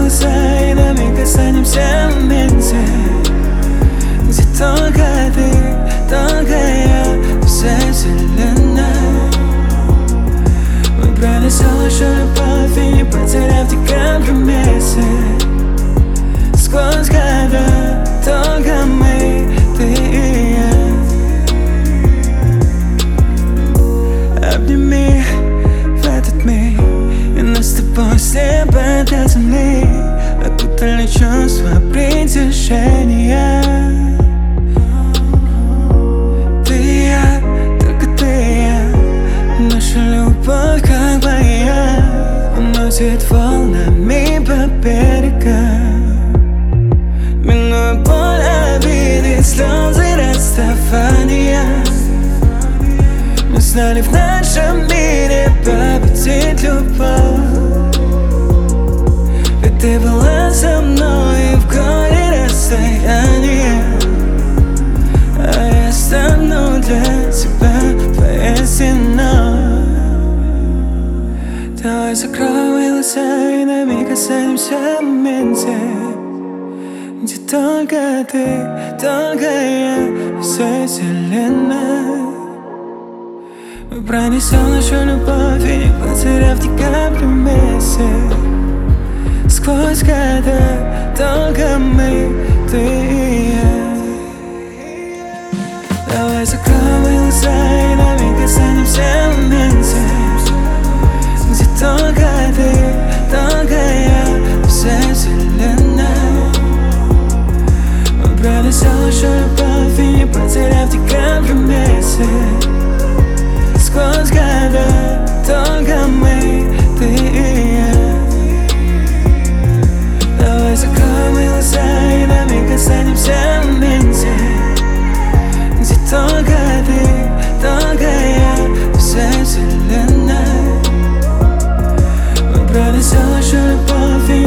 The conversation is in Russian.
глаза, и нами касаемся в моменте, где только ты, только я, вся вселенная. Мы пронесли лишь любовь и не потеряв те компромиссы. Сквозь года только мы, ты и я. Обними в этот миг, и нас с тобой с неба до земли окутали чувства притяжения. Ты и я, только ты и я. Наша любовь как воя уносит волнами по берегам. Минуя боль, обиды, слезы расставания, мы знали в нашем мире победить любовь. Ведь ты была со мной в горе расстояния, а я стану для тебя твоей стеной. Давай закроем мои глаза, и нами касаемся в моменте, где только ты, только я, вся вселенная. Мы пронесем нашу любовь и не потеряв те компромиссы. Сквозь года только мы, ты и я. Давай закроем мои глаза, и нами касаемся в моменте, где только ты, только я, вся вселенная. Мы пронесем нашу любовь и не потеряв те компромиссы. Сквозь года только мы, ты и я. Давай закроем мои глаза, и нами касаемся в моменте, где только ты, только я, вся вселенная. Мы пронесем нашу любовь